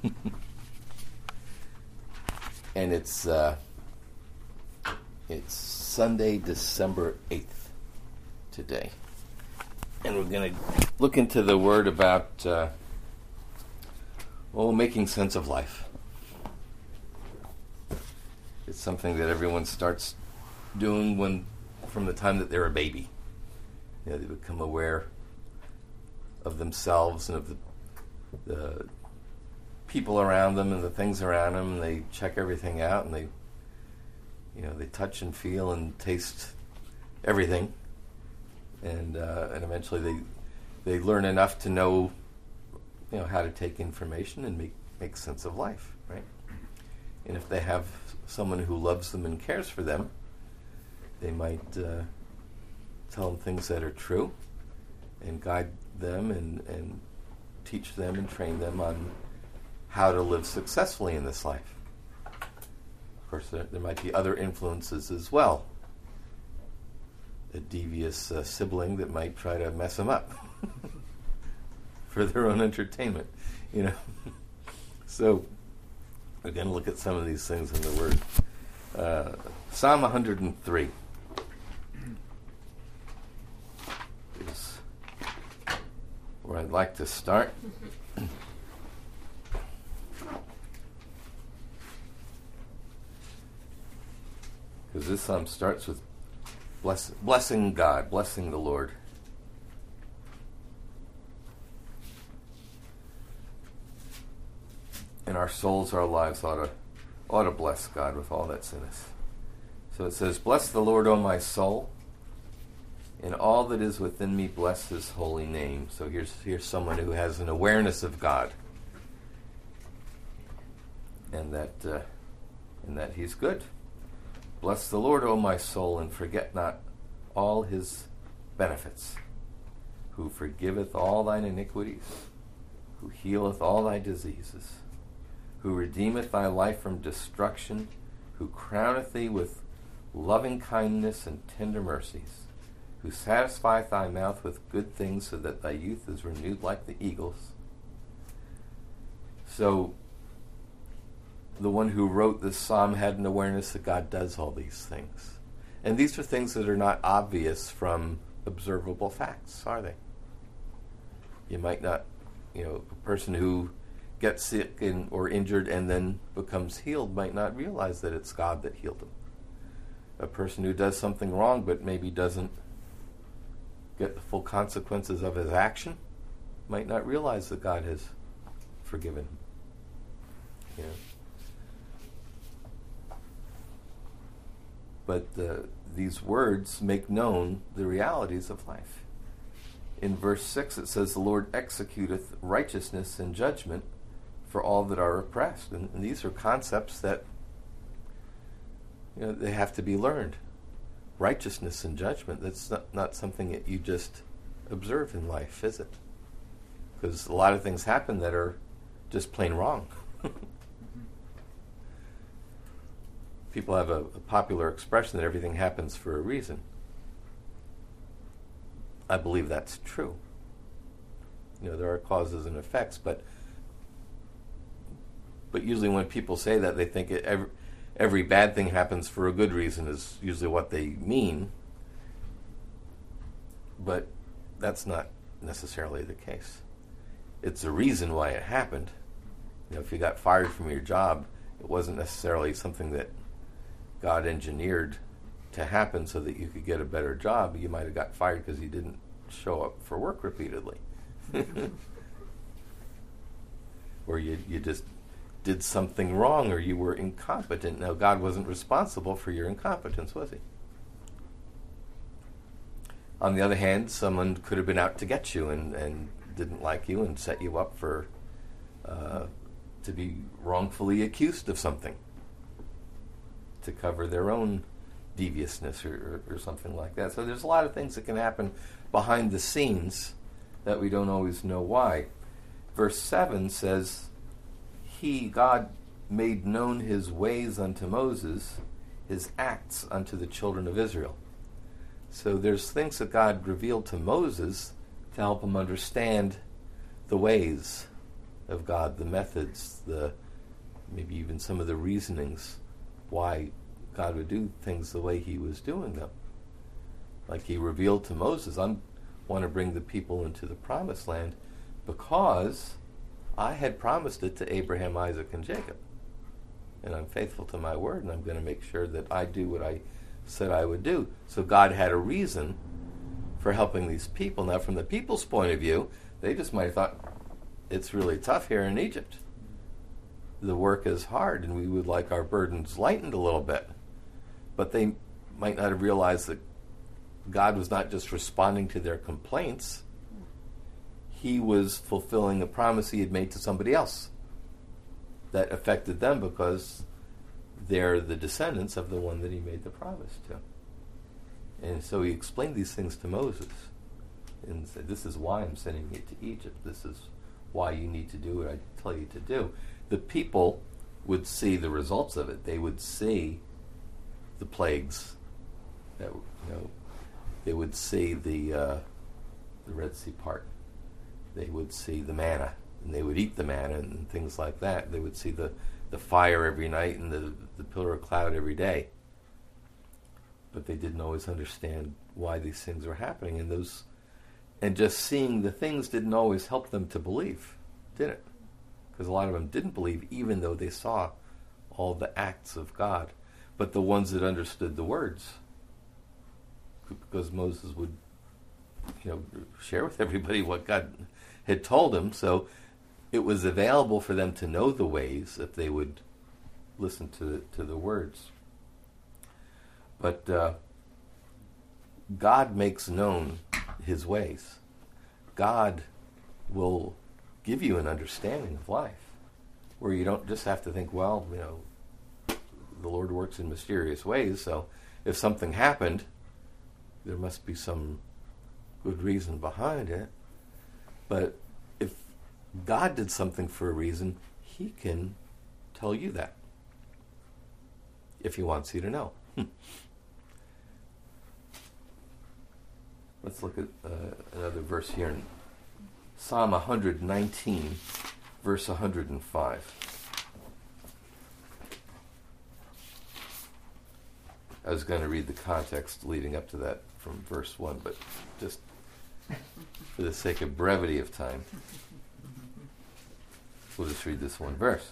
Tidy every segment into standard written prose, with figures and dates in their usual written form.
And it's Sunday, December 8th today. And we're going to look into the word about making sense of life. It's something that everyone starts doing from the time that they're a baby. They become aware of themselves and of the people around them and the things around them. And they check everything out, and they touch and feel and taste everything. And eventually they learn enough to know how to take information and make sense of life, right? And if they have someone who loves them and cares for them, they might tell them things that are true and guide them and teach them and train them on how to live successfully in this life. Of course, there might be other influences as well. A devious sibling that might try to mess them up for their own entertainment, So we're going to look at some of these things in the Word. Psalm 103 is where I'd like to start. Because this psalm starts with blessing God, blessing the Lord. And our souls, our lives ought to bless God with all that's in us. So it says, "Bless the Lord, O my soul, and all that is within me, bless His holy name." So here's someone who has an awareness of God, and that He's good. "Bless the Lord, O my soul, and forget not all His benefits, who forgiveth all thine iniquities, who healeth all thy diseases, who redeemeth thy life from destruction, who crowneth thee with loving kindness and tender mercies, who satisfieth thy mouth with good things, so that thy youth is renewed like the eagles." So the one who wrote this psalm had an awareness that God does all these things. And these are things that are not obvious from observable facts, are they? You might not, a person who gets sick or injured and then becomes healed might not realize that it's God that healed them. A person who does something wrong but maybe doesn't get the full consequences of his action might not realize that God has forgiven him. But these words make known the realities of life. In verse 6 it says, "The Lord executeth righteousness and judgment for all that are oppressed." And these are concepts that they have to be learned. Righteousness and judgment, that's not something that you just observe in life, is it? Because a lot of things happen that are just plain wrong. People have a popular expression that everything happens for a reason. I believe that's true. There are causes and effects, but usually when people say that, they think every bad thing happens for a good reason is usually what they mean. But that's not necessarily the case. It's a reason why it happened. If you got fired from your job, it wasn't necessarily something that God engineered to happen so that you could get a better job. You might have got fired because you didn't show up for work repeatedly. Or you just did something wrong, or you were incompetent. Now, God wasn't responsible for your incompetence, was He? On the other hand, someone could have been out to get you and didn't like you and set you up for to be wrongfully accused of something, to cover their own deviousness or something like that. So there's a lot of things that can happen behind the scenes that we don't always know why. Verse 7 says, God made known His ways unto Moses, His acts unto the children of Israel. So there's things that God revealed to Moses to help him understand the ways of God, the methods, maybe even some of the reasonings why God would do things the way he was doing them. Like he revealed to Moses, I want to bring the people into the promised land because I had promised it to Abraham, Isaac, and Jacob. And I'm faithful to my word, and I'm going to make sure that I do what I said I would do. So God had a reason for helping these people. Now, from the people's point of view, they just might have thought, it's really tough here in Egypt. The work is hard, and we would like our burdens lightened a little bit. But they might not have realized that God was not just responding to their complaints. He was fulfilling a promise he had made to somebody else that affected them because they're the descendants of the one that he made the promise to. And so he explained these things to Moses and said, this is why I'm sending you to Egypt. This is why you need to do what I tell you to do. The people would see the results of it. They would see the plagues. That, they would see the Red Sea part. They would see the manna, and they would eat the manna and things like that. They would see the fire every night and the pillar of cloud every day. But they didn't always understand why these things were happening. And just seeing the things didn't always help them to believe, did it? Because a lot of them didn't believe, even though they saw all the acts of God. But the ones that understood the words, because Moses would, share with everybody what God had told him, so it was available for them to know the ways if they would listen to the words. But God makes known his ways. God will give you an understanding of life where you don't just have to think, well, the Lord works in mysterious ways, so if something happened, there must be some good reason behind it. But if God did something for a reason, he can tell you that if he wants you to know. Let's look at another verse here in Psalm 119, verse 105. I was going to read the context leading up to that from verse 1, but just for the sake of brevity of time, we'll just read this one verse.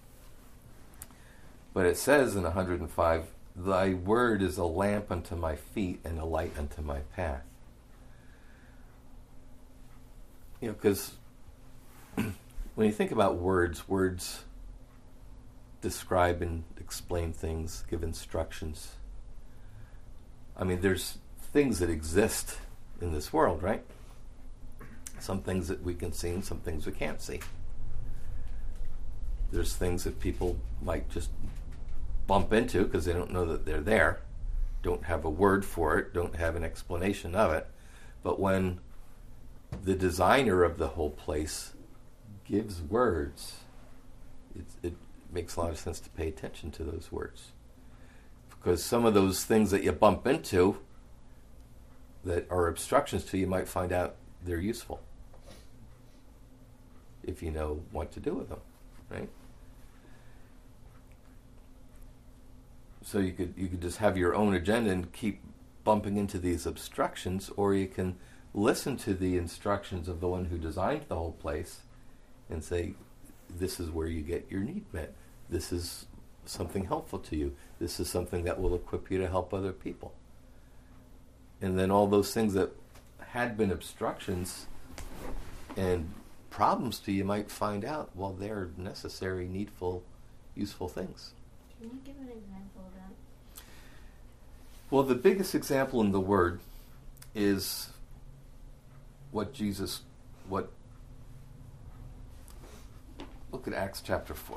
But it says in 105, thy word is a lamp unto my feet and a light unto my path. Because when you think about words describe and explain things, give instructions. I mean, there's things that exist in this world, right? Some things that we can see and some things we can't see. There's things that people might just bump into because they don't know that they're there, don't have a word for it, don't have an explanation of it. But when the designer of the whole place gives words, it makes a lot of sense to pay attention to those words. Because some of those things that you bump into that are obstructions to you might find out they're useful if you know what to do with them, right? So you could just have your own agenda and keep bumping into these obstructions, or you can listen to the instructions of the one who designed the whole place and say, this is where you get your need met. This is something helpful to you. This is something that will equip you to help other people. And then all those things that had been obstructions and problems to you might find out, well, they're necessary, needful, useful things. Can you give an example of that? Well, the biggest example in the Word is look at Acts chapter 4.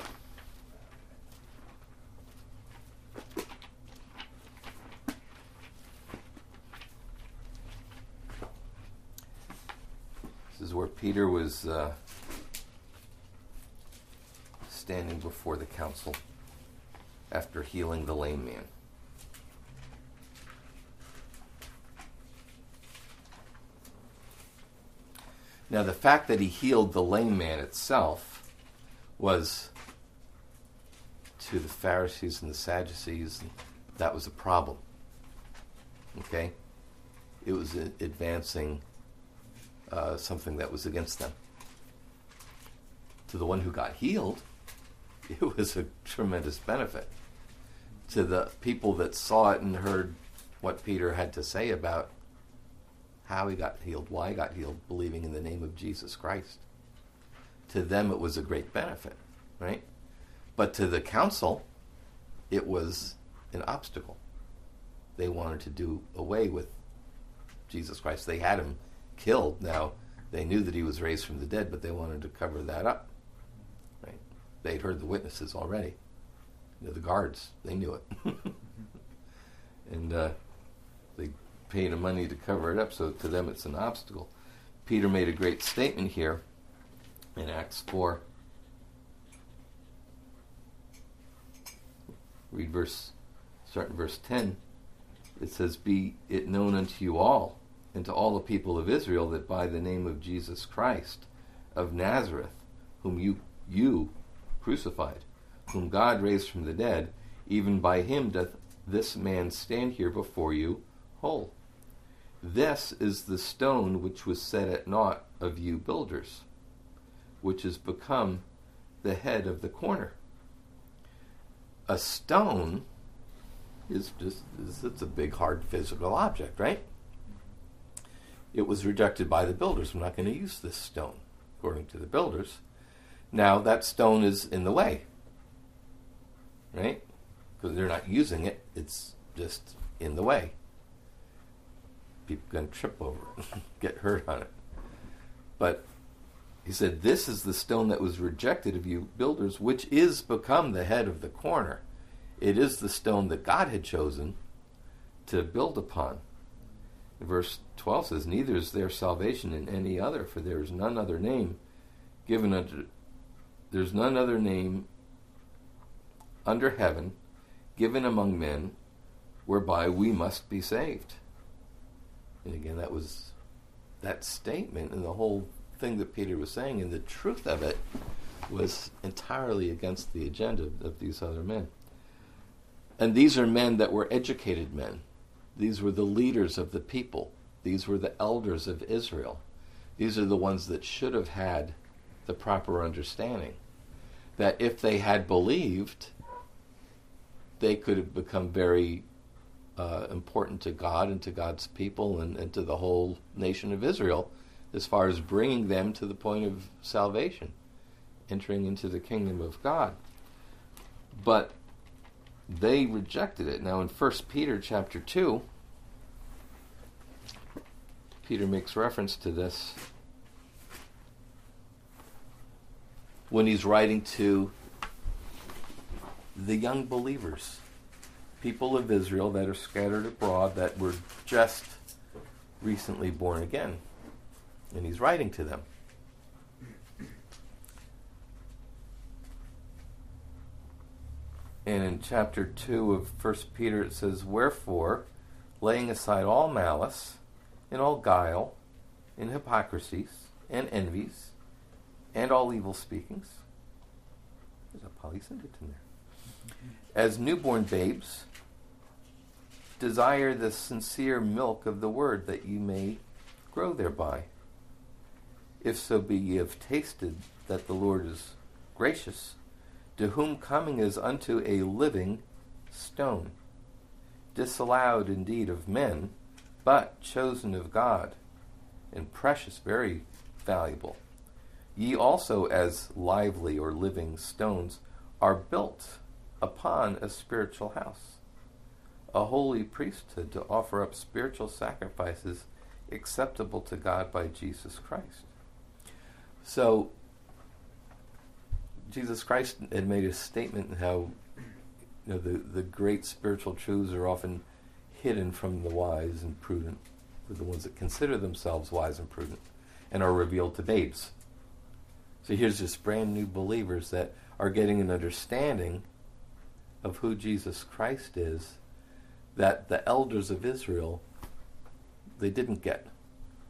This is where Peter was standing before the council after healing the lame man. Now, the fact that he healed the lame man itself was to the Pharisees and the Sadducees, that was a problem. Okay? It was advancing something that was against them. To the one who got healed, it was a tremendous benefit. To the people that saw it and heard what Peter had to say about how he got healed, why he got healed, believing in the name of Jesus Christ, to them it was a great benefit, right? But to the council, it was an obstacle. They wanted to do away with Jesus Christ. They had him killed. Now, they knew that he was raised from the dead, but they wanted to cover that up. Right? They'd heard the witnesses already. The guards, they knew it. And they paid him money to cover it up, so to them it's an obstacle. Peter made a great statement here in Acts 4. Start in verse 10. It says, "Be it known unto you all, and to all the people of Israel, that by the name of Jesus Christ of Nazareth, whom you crucified, whom God raised from the dead, even by him doth this man stand here before you whole. This is the stone which was set at naught of you builders, which is become the head of the corner." A stone it's a big, hard, physical object, right? It was rejected by the builders. We're not going to use this stone, according to the builders. Now, that stone is in the way, right? Because they're not using it. It's just in the way. People can trip over it, get hurt on it. But he said, this is the stone that was rejected of you builders, which is become the head of the corner. It is the stone that God had chosen to build upon. Verse 12 says, "Neither is there salvation in any other, for there is none other name given unto, there's none other name under heaven given among men whereby we must be saved." And again, that was that statement and the whole thing that Peter was saying, and the truth of it was entirely against the agenda of these other men. And these are men that were educated men. These were the leaders of the people. These were the elders of Israel. These are the ones that should have had the proper understanding. That if they had believed, they could have become very important to God and to God's people and to the whole nation of Israel, as far as bringing them to the point of salvation, entering into the kingdom of God. But they rejected it. Now in 1 Peter chapter 2, Peter makes reference to this when he's writing to the young believers, people of Israel that are scattered abroad, that were just recently born again. And he's writing to them. And in chapter 2 of 1 Peter it says, "Wherefore, laying aside all malice, and all guile, and hypocrisies, and envies, and all evil speakings." There's a polysyndeton there. "As newborn babes, desire the sincere milk of the word, that ye may grow thereby. If so be ye have tasted that the Lord is gracious, to whom coming is unto a living stone, disallowed indeed of men, but chosen of God, and precious, very valuable. Ye also, as lively or living stones, are built upon a spiritual house, a holy priesthood, to offer up spiritual sacrifices acceptable to God by Jesus Christ." So, Jesus Christ had made a statement how the great spiritual truths are often hidden from the wise and prudent, for the ones that consider themselves wise and prudent, and are revealed to babes. So here's this brand new believers that are getting an understanding of who Jesus Christ is, that the elders of Israel, they didn't get.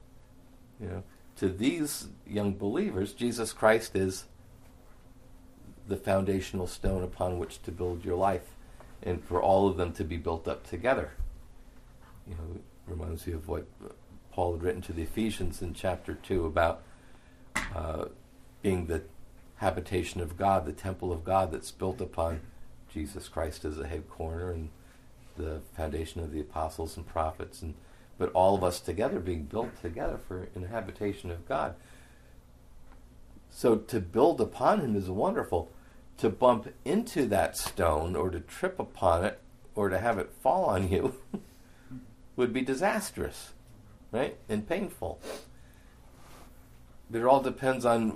To these young believers, Jesus Christ is the foundational stone upon which to build your life, and for all of them to be built up together. You know, it reminds me of what Paul had written to the Ephesians in chapter 2 about being the habitation of God, the temple of God that's built upon Jesus Christ as a head corner and the foundation of the apostles and prophets, but all of us together being built together in the habitation of God. So to build upon him is wonderful. To bump into that stone or to trip upon it or to have it fall on you would be disastrous, right? And painful. But it all depends on,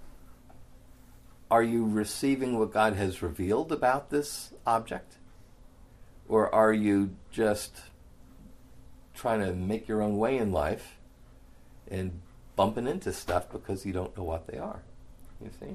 are you receiving what God has revealed about this object? Or are you just trying to make your own way in life and bumping into stuff because you don't know what they are? You see?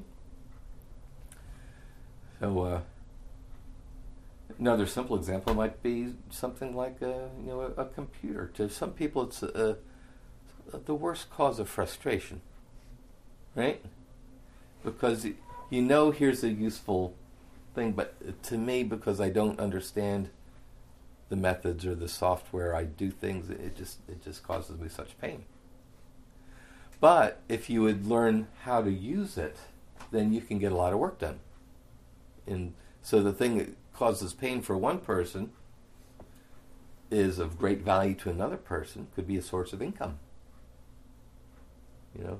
So another simple example might be something like a computer. To some people, it's the worst cause of frustration, right? Because here's a useful thing, but to me, because I don't understand the methods or the software I do things, it just causes me such pain. But if you would learn how to use it, then you can get a lot of work done. And so the thing that causes pain for one person is of great value to another person, could be a source of income. You know?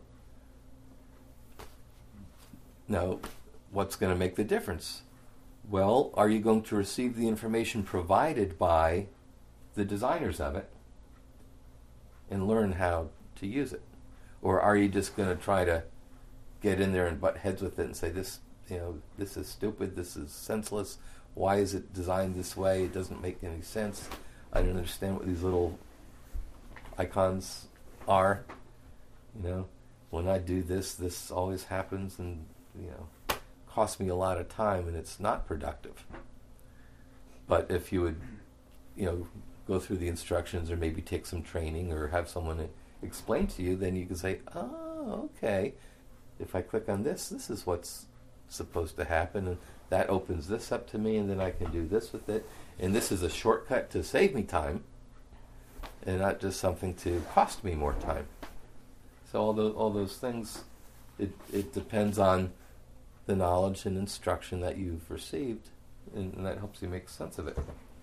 Now, what's going to make the difference? Well, are you going to receive the information provided by the designers of it and learn how to use it? Or are you just going to try to get in there and butt heads with it and say, this is stupid, this is senseless, why is it designed this way, it doesn't make any sense, I don't understand what these little icons are, when I do this always happens, and costs me a lot of time and it's not productive. But if you would go through the instructions or maybe take some training or have someone explain to you, then you can say, oh, okay, if I click on this is what's supposed to happen, and that opens this up to me, and then I can do this with it, and this is a shortcut to save me time and not just something to cost me more time. So all those things, it depends on the knowledge and instruction that you've received, and that helps you make sense of it.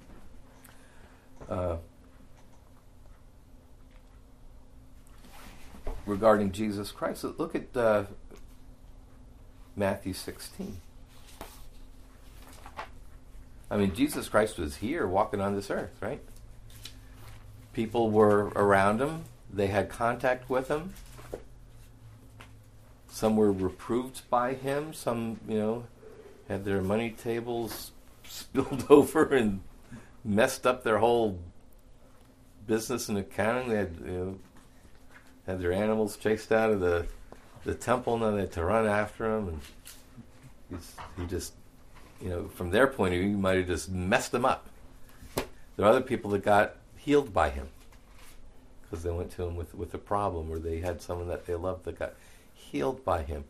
Regarding Jesus Christ, look at Matthew 16. I mean, Jesus Christ was here walking on this earth, right? People were around him. They had contact with him. Some were reproved by him. Some, had their money tables spilled over and messed up their whole business and accounting. They had, had their animals chased out of the temple, and then they had to run after him. And he just, from their point of view, he might have just messed them up. There are other people that got healed by him because they went to him with a problem, or they had someone that they loved that got healed by him.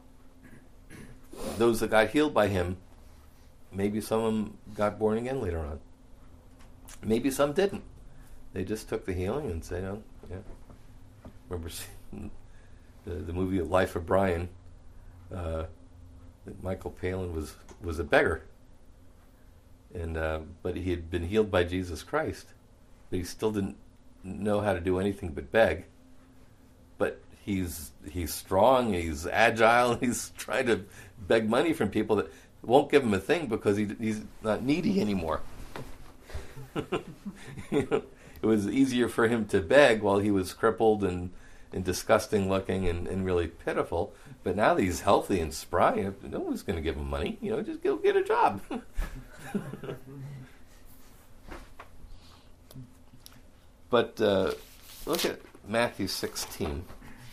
Those that got healed by him, maybe some of them got born again later on. Maybe some didn't. They just took the healing and said, oh, yeah. Remember seeing the movie Life of Brian? Michael Palin was a beggar, and but he had been healed by Jesus Christ, but he still didn't know how to do anything but beg. But he's strong, he's agile, he's trying to beg money from people that won't give him a thing because he's not needy anymore. It was easier for him to beg while he was crippled and disgusting looking and really pitiful. But now that he's healthy and spry, no one's going to give him money. Just go get a job. But look at Matthew 16.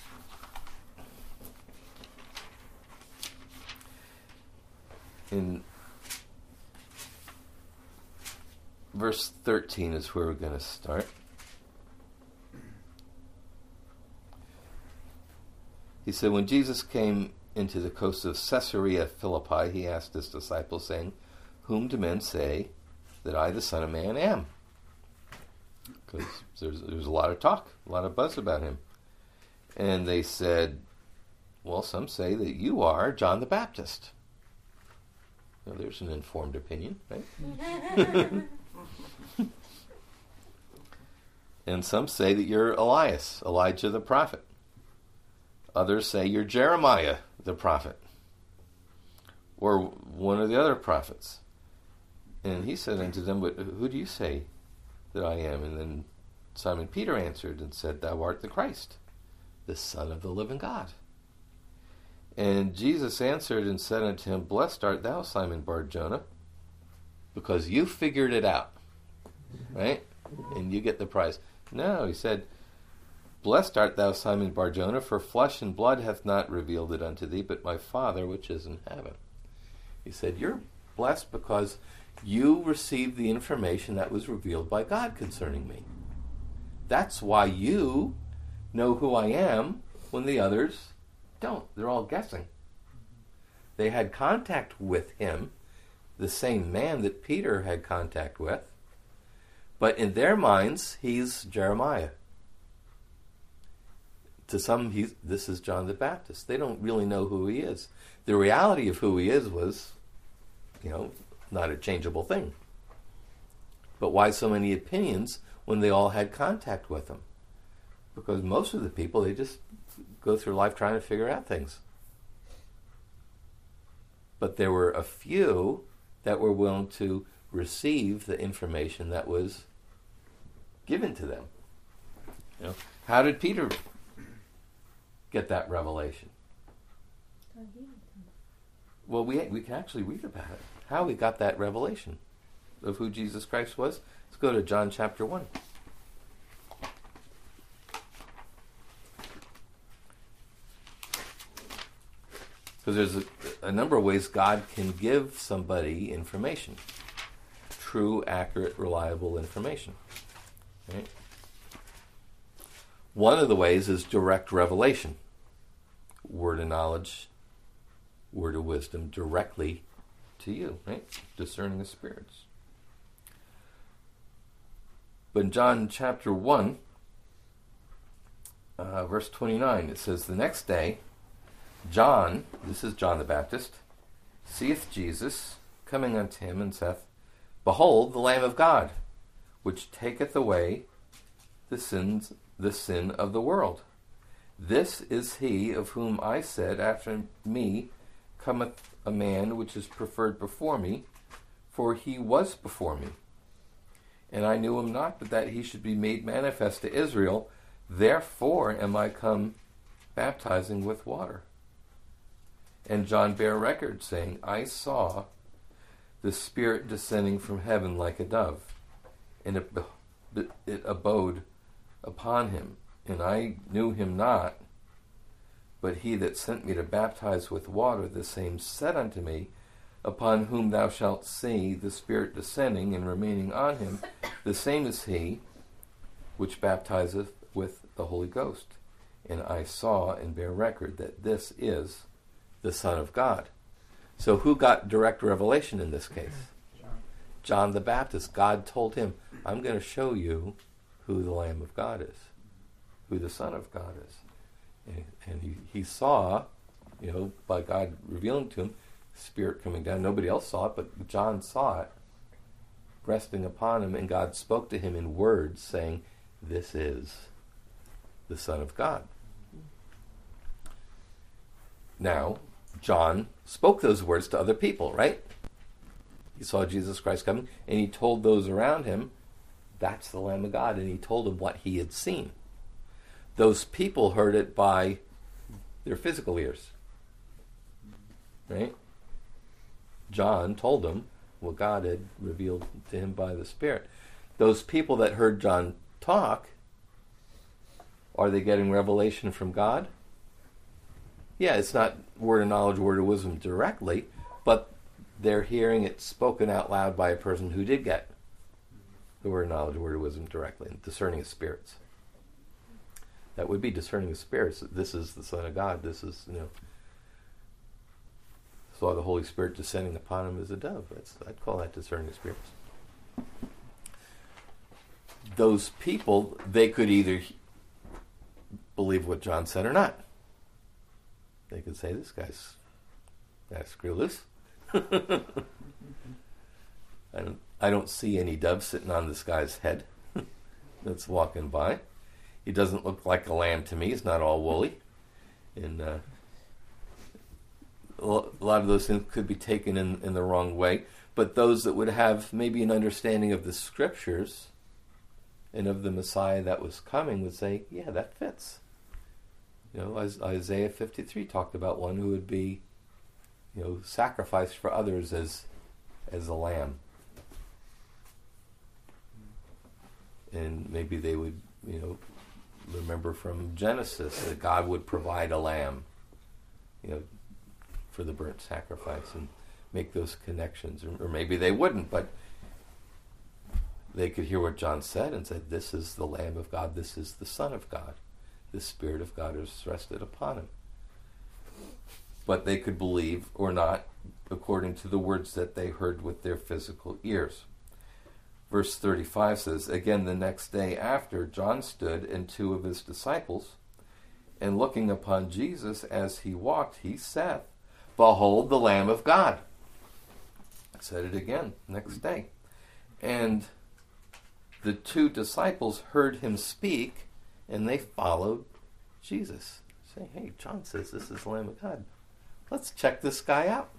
In verse 13 is where we're going to start. He said, when Jesus came into the coast of Caesarea Philippi, he asked his disciples, saying, "Whom do men say that I, the Son of Man, am?" Because there's a lot of talk, a lot of buzz about him. And they said, "Well, some say that you are John the Baptist." Well, there's an informed opinion, right? And some say that you're Elias, Elijah the prophet. Others say you're Jeremiah the prophet, or one of the other prophets. And he said unto them, "But who do you say that I am?" And then Simon Peter answered and said, "Thou art the Christ, the Son of the living God." And Jesus answered and said unto him, "Blessed art thou, Simon Bar-Jonah, because you figured it out." Right? And you get the prize. No, he said, "Blessed art thou, Simon Bar-Jonah, for flesh and blood hath not revealed it unto thee, but my Father which is in heaven." He said, you're blessed because you received the information that was revealed by God concerning me. That's why you know who I am when the others don't. They're all guessing. They had contact with him, the same man that Peter had contact with, but in their minds, he's Jeremiah. To some, this is John the Baptist. They don't really know who he is. The reality of who he is was, not a changeable thing. But why so many opinions when they all had contact with him? Because most of the people, they just go through life trying to figure out things. But there were a few that were willing to receive the information that was given to them. How did Peter get that revelation? Well, we can actually read about it. How we got that revelation of who Jesus Christ was. Let's go to John chapter 1. Because there's a number of ways God can give somebody information. True, accurate, reliable information. Right? One of the ways is direct revelation. Word of knowledge, word of wisdom directly to you, right? Discerning the spirits. But in John chapter 1, verse 29, it says, "The next day, John," this is John the Baptist, "seeth Jesus coming unto him, and saith, Behold, the Lamb of God, which taketh away the sin of the world. This is he of whom I said, After me cometh a man which is preferred before me, for he was before me. And I knew him not, but that he should be made manifest to Israel. Therefore am I come baptizing with water. And John bare record, saying, I saw the Spirit descending from heaven like a dove, and it abode upon him. And I knew him not, but he that sent me to baptize with water, the same said unto me, Upon whom thou shalt see the Spirit descending and remaining on him, the same is he which baptizeth with the Holy Ghost. And I saw and bear record that this is the Son of God." So who got direct revelation in this case? John the Baptist. God told him, I'm going to show you who the Lamb of God is, who the Son of God is. And he saw, by God revealing to him, Spirit coming down. Nobody else saw it, but John saw it resting upon him, and God spoke to him in words saying, this is the Son of God. Now, John spoke those words to other people, right? He saw Jesus Christ coming, and he told those around him, that's the Lamb of God, and he told them what he had seen. Those people heard it by their physical ears, right? John told them what God had revealed to him by the Spirit. Those people that heard John talk, are they getting revelation from God? Yeah, it's not word of knowledge, word of wisdom directly, but they're hearing it spoken out loud by a person who did get the word of knowledge, word of wisdom directly, and discerning of spirits. That would be discerning of spirits. This is the Son of God. This is, saw the Holy Spirit descending upon him as a dove. I'd call that discerning spirits. Those people, they could either believe what John said or not. They could say, this guy's got to screw loose. I don't see any dove sitting on this guy's head that's walking by. He doesn't look like a lamb to me. He's not all woolly. And a lot of those things could be taken in the wrong way. But those that would have maybe an understanding of the Scriptures and of the Messiah that was coming would say, yeah, that fits. As Isaiah 53 talked about one who would be, sacrificed for others as a lamb. And maybe they would, remember from Genesis that God would provide a lamb, for the burnt sacrifice and make those connections. Or maybe they wouldn't, but they could hear what John said and said, this is the Lamb of God, this is the Son of God. The Spirit of God is rested upon him. But they could believe or not according to the words that they heard with their physical ears. Verse 35 says, again the next day after, John stood and two of his disciples, and looking upon Jesus as he walked, he said, behold the Lamb of God. I said it again, next day. And the two disciples heard him speak, and they followed Jesus. Saying, hey, John says this is the Lamb of God. Let's check this guy out.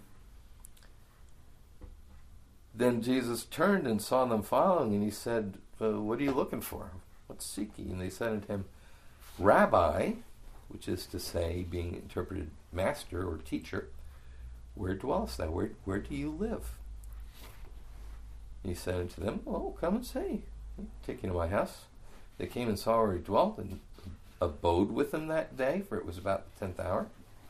Then Jesus turned and saw them following, and he said, what are you looking for? What's seeking? And they said unto him, Rabbi, which is to say, being interpreted master or teacher, where dwellest thou? Where do you live? And he said unto them, well, come and see. Take you to my house. They came and saw where he dwelt and abode with him that day, for it was about the 10th hour.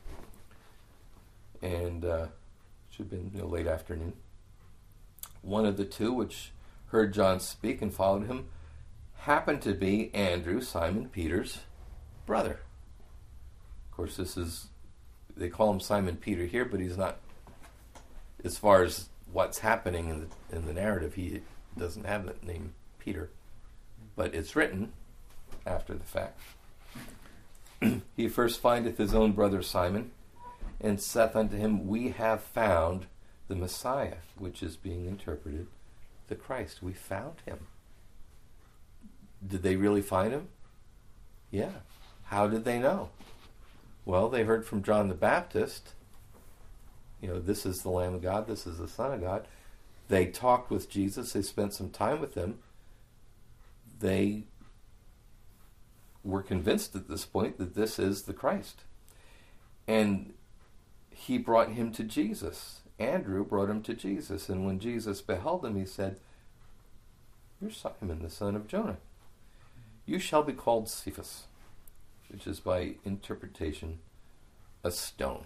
And should have been late afternoon. One of the two which heard John speak and followed him happened to be Andrew, Simon Peter's brother. Of course, they call him Simon Peter here, but he's not, as far as what's happening in the narrative, he doesn't have that name Peter. But it's written after the fact. He first findeth his own brother Simon, and saith unto him, we have found the Messiah, which is being interpreted the Christ. We found him. Did they really find him? Yeah. How did they know? Well, they heard from John the Baptist, this is the Lamb of God, this is the Son of God. They talked with Jesus, they spent some time with him. They were convinced at this point that this is the Christ. And he brought him to Jesus. Andrew brought him to Jesus. And when Jesus beheld him, he said, you're Simon, the son of Jonah. You shall be called Cephas, which is by interpretation a stone.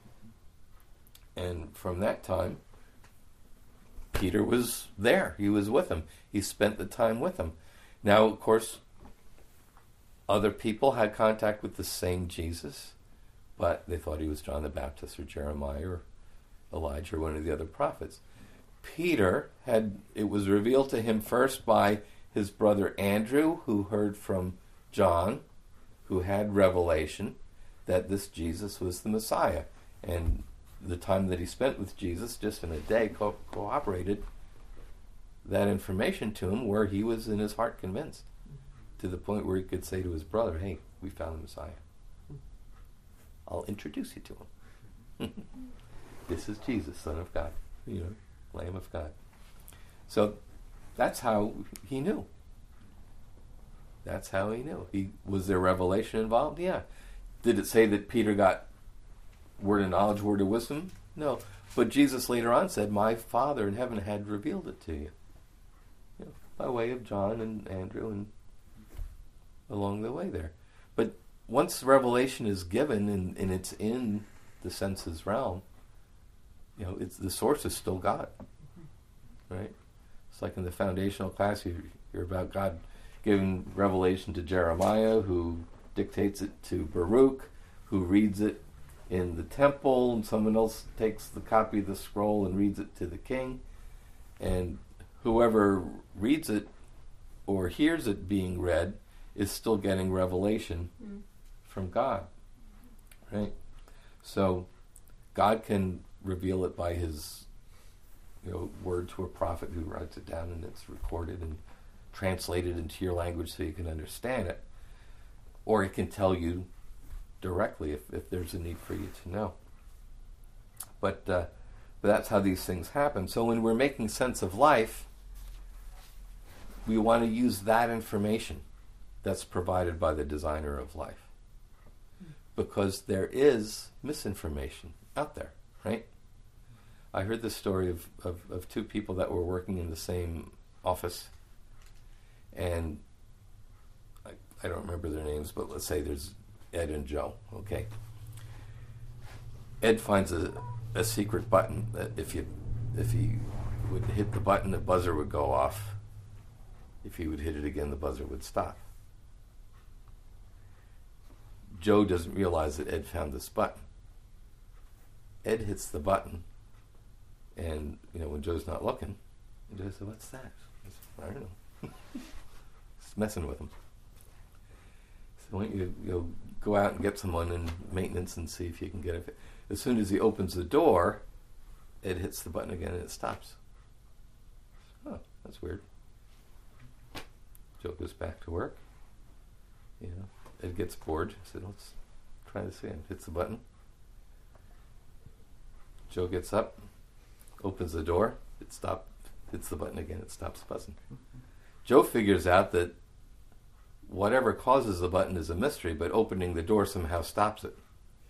And from that time, Peter was there. He was with him. He spent the time with him. Now, of course, other people had contact with the same Jesus, but they thought he was John the Baptist or Jeremiah or Elijah or one of the other prophets. Peter it was revealed to him first by his brother Andrew, who heard from John, who had revelation that this Jesus was the Messiah. And the time that he spent with Jesus, just in a day, cooperated that information to him, where he was in his heart convinced, to the point where he could say to his brother, hey, we found the Messiah. I'll introduce you to him. This is Jesus, Son of God, Lamb of God. So that's how he knew. That's how he knew. Was there revelation involved? Yeah. Did it say that Peter got word of knowledge, word of wisdom? No. But Jesus later on said, my Father in heaven had revealed it to you. By way of John and Andrew and along the way there. But once revelation is given and it's in the senses realm, it's the source is still God. Right? It's like in the foundational class, you hear about God giving revelation to Jeremiah, who dictates it to Baruch, who reads it in the temple, and someone else takes the copy of the scroll and reads it to the king, and whoever reads it or hears it being read is still getting revelation from God, right? So God can reveal it by his word to a prophet who writes it down, and it's recorded and translated into your language so you can understand it. Or it can tell you directly if there's a need for you to know. But that's how these things happen. So when we're making sense of life, we want to use that information that's provided by the designer of life. Because there is misinformation out there, right? I heard the story of two people that were working in the same office, and I don't remember their names, but let's say there's Ed and Joe, okay? Ed finds a secret button that if he would hit the button, the buzzer would go off. If he would hit it again, the buzzer would stop. Joe doesn't realize that Ed found this button. Ed hits the button, and when Joe's not looking, Joe says, "What's that?" I don't know. It's messing with him. So why don't you go out and get someone in maintenance and see if you can get it. As soon as he opens the door, Ed hits the button again and it stops. Oh, that's weird. Joe goes back to work. Ed gets bored. He said, "Let's try this again." Hits the button. Joe gets up, opens the door. It stops. Hits the button again. It stops buzzing. Joe figures out that whatever causes the button is a mystery, but opening the door somehow stops it.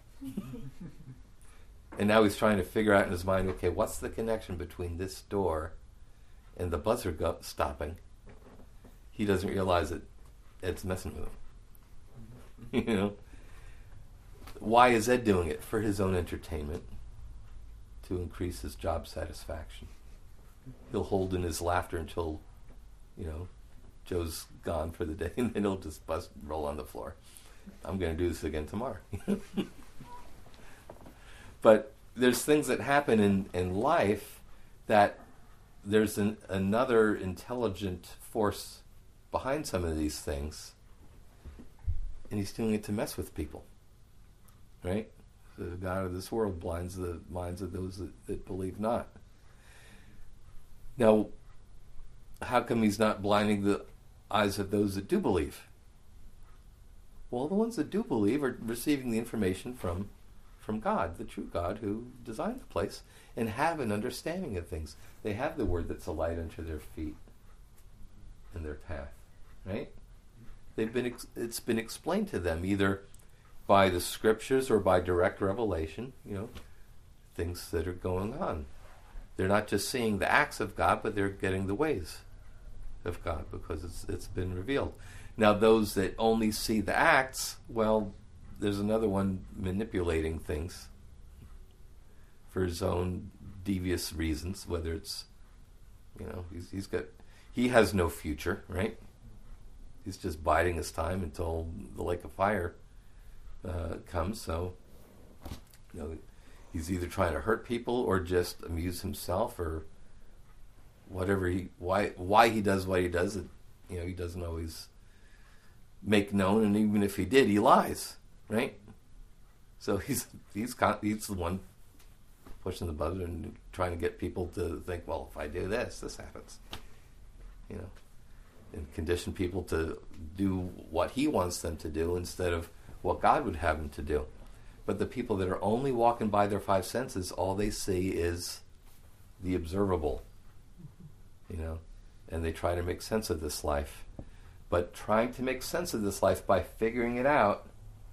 And now he's trying to figure out in his mind, okay, what's the connection between this door and the buzzer stopping? He doesn't realize that Ed's messing with him. Why is Ed doing it? For his own entertainment, to increase his job satisfaction. He'll hold in his laughter until, Joe's gone for the day, and then he'll just roll on the floor. I'm going to do this again tomorrow. But there's things that happen in life that there's another intelligent force behind some of these things, and he's doing it to mess with people, right? The God of this world blinds the minds of those that believe not. Now, how come he's not blinding the eyes of those that do believe? Well, the ones that do believe are receiving the information from God, the true God who designed the place, and have an understanding of things. They have the word that's a light unto their feet and their path, right? It's been explained to them either by the scriptures or by direct revelation, things that are going on. They're not just seeing the acts of God, but they're getting the ways of God because it's been revealed. Now, those that only see the acts, well, there's another one manipulating things for his own devious reasons, whether it's, he has no future, right? He's just biding his time until the lake of fire comes. So, he's either trying to hurt people or just amuse himself or whatever why he does what he does. He doesn't always make known, and even if he did, he lies, right? So he's the one pushing the buzzer and trying to get people to think, well, if I do this happens, and condition people to do what he wants them to do instead of what God would have them to do. But the people that are only walking by their five senses, all they see is the observable, and they try to make sense of this life. But trying to make sense of this life by figuring it out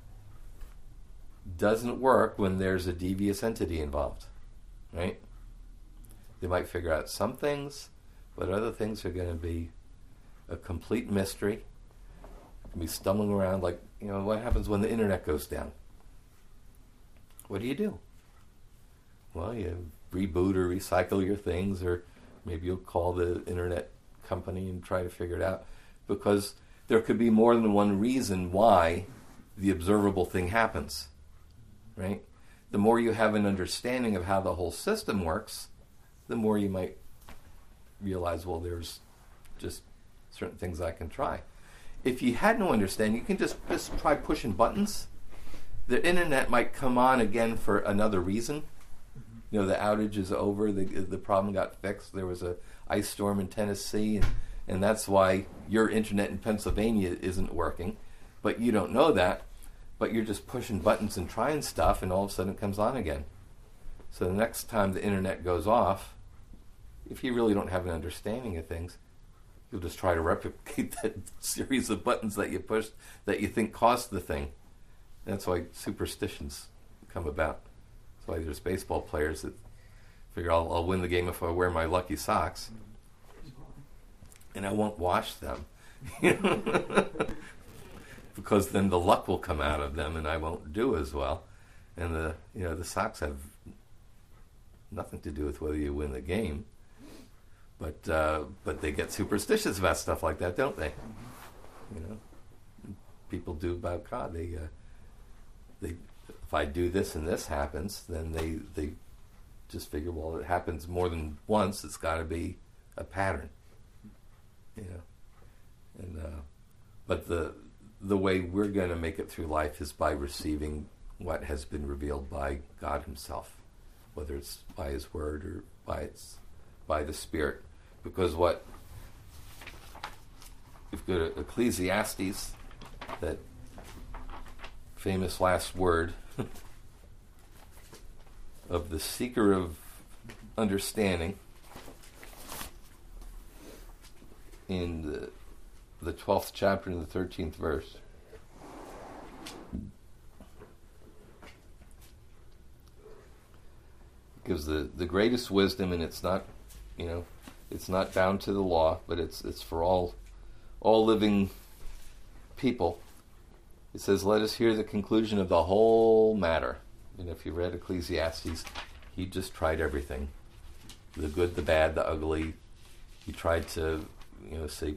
doesn't work when there's a devious entity involved, right? They might figure out some things, but other things are going to be a complete mystery. Be stumbling around like, what happens when the internet goes down? What do? Well, you reboot or recycle your things, or maybe you'll call the internet company and try to figure it out, because there could be more than one reason why the observable thing happens, right? the more you have an understanding of how the whole system works, the more you might realize, well, there's just certain things I can try. If you had no understanding, you can just try pushing buttons. The internet might come on again for another reason. You know, the outage is over, the problem got fixed, there was a ice storm in Tennessee, and that's why your internet in Pennsylvania isn't working. But you don't know that, but you're just pushing buttons and trying stuff, and all of a sudden it comes on again. So the next time the internet goes off, if you really don't have an understanding of things, you'll just try to replicate that series of buttons that you pushed that you think caused the thing. That's why superstitions come about. That's why there's baseball players that figure I'll win the game if I wear my lucky socks, and I won't wash them, because then the luck will come out of them, and I won't do as well. And the socks have nothing to do with whether you win the game, but they get superstitious about stuff like that, don't they? You know, people do about God. They if I do this and this happens, then they just figure, well, it happens more than once. It's got to be a pattern, you know. And but the way we're going to make it through life is by receiving what has been revealed by God Himself, whether it's by His Word or by the Spirit. Because if you go to Ecclesiastes, that famous last word of the seeker of understanding, in the 12th chapter in the 13th verse. It gives the greatest wisdom, and it's not, it's not bound to the law, but it's for all living people. It says, "Let us hear the conclusion of the whole matter." And if you read Ecclesiastes, he just tried everything. The good, the bad, the ugly. He tried to, say,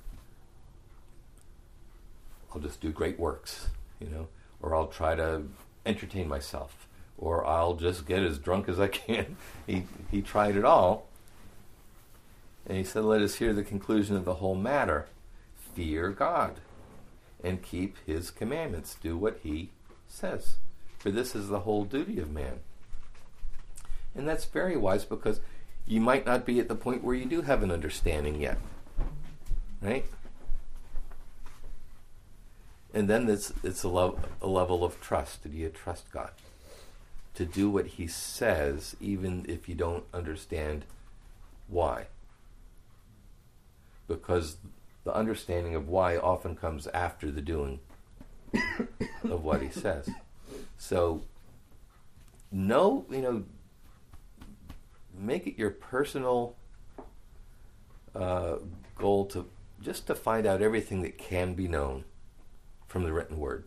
I'll just do great works, or I'll try to entertain myself, or I'll just get as drunk as I can. He tried it all. And he said, "Let us hear the conclusion of the whole matter. Fear God and keep His commandments. Do what He says. For this is the whole duty of man." And that's very wise, because you might not be at the point where you do have an understanding yet. Right? And then it's a level of trust. Do you trust God to do what He says, even if you don't understand why? Because the understanding of why often comes after the doing of what He says. So, make it your personal goal to find out everything that can be known from the written word.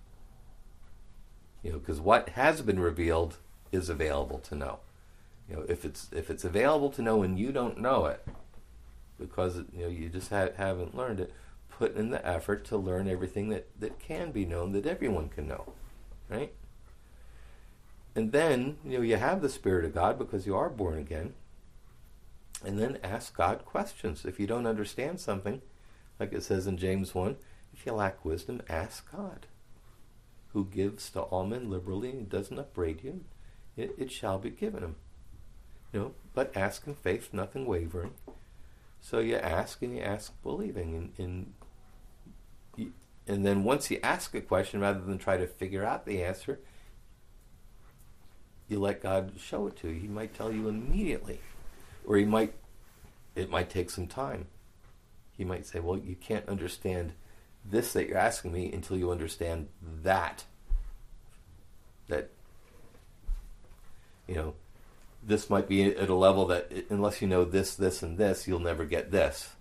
Because what has been revealed is available to know. If it's available to know and you don't know it, because you just haven't learned it, put in the effort to learn everything that can be known, that everyone can know, right? And then you have the Spirit of God because you are born again, and then ask God questions. If you don't understand something, like it says in James 1, if you lack wisdom, ask God, who gives to all men liberally and doesn't upbraid you. It shall be given him. But ask in faith, nothing wavering. So you ask, and you ask believing, and then once you ask a question, rather than try to figure out the answer, you let God show it to you. He might tell you immediately, or it might take some time. He might say, "Well, you can't understand this that you're asking me until you understand that this might be at a level that unless you know this, this, and this, you'll never get this."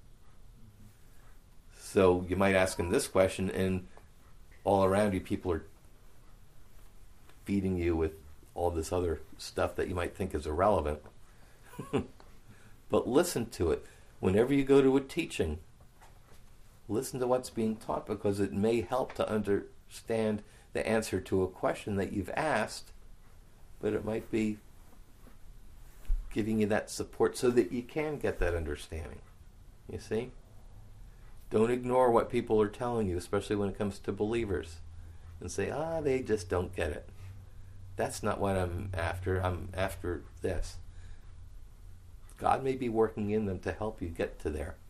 So you might ask him this question, and all around you people are feeding you with all this other stuff that you might think is irrelevant. But listen to it. Whenever you go to a teaching, listen to what's being taught, because it may help to understand the answer to a question that you've asked but it might be giving you that support so that you can get that understanding. You see? Don't ignore what people are telling you, especially when it comes to believers, and say, they just don't get it. That's not what I'm after. I'm after this. God may be working in them to help you get to there.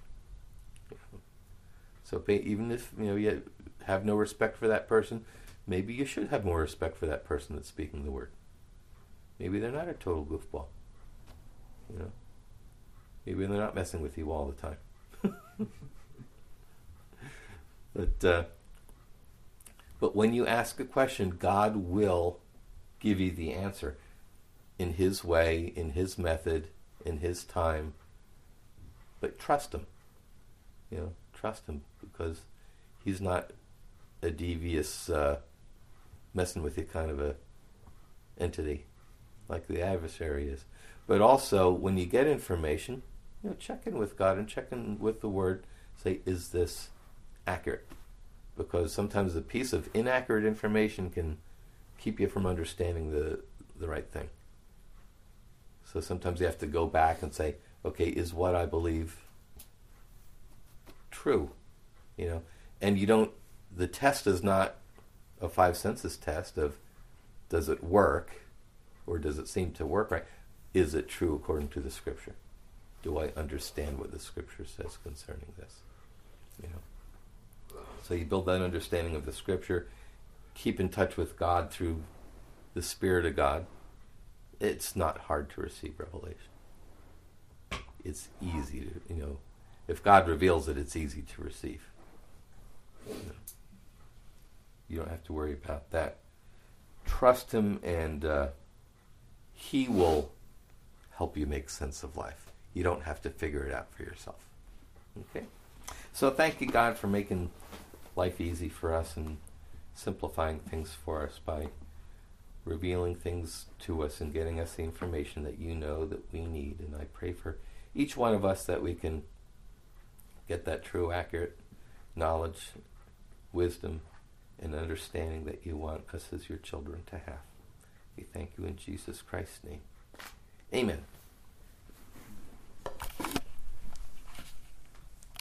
So even if you have no respect for that person, maybe you should have more respect for that person that's speaking the word. Maybe they're not a total goofball. Maybe they're not messing with you all the time. But when you ask a question, God will give you the answer in His way, in His method, in His time. But trust Him. Trust Him, because He's not a devious, messing with you kind of a entity like the adversary is. But also, when you get information, check in with God and check in with the Word. Say, is this accurate? Because sometimes a piece of inaccurate information can keep you from understanding the right thing. So sometimes you have to go back and say, okay, is what I believe true? And the test is not a five senses test of does it work or does it seem to work right? Is it true according to the Scripture? Do I understand what the Scripture says concerning this? So you build that understanding of the Scripture, keep in touch with God through the Spirit of God. It's not hard to receive revelation. It's easy to, if God reveals it, it's easy to receive. You don't have to worry about that. Trust Him, and He will help you make sense of life. You don't have to figure it out for yourself. Okay? So thank you, God, for making life easy for us and simplifying things for us by revealing things to us and getting us the information that you know that we need. And I pray for each one of us that we can get that true, accurate knowledge, wisdom, and understanding that you want us as your children to have. We thank you in Jesus Christ's name. Amen.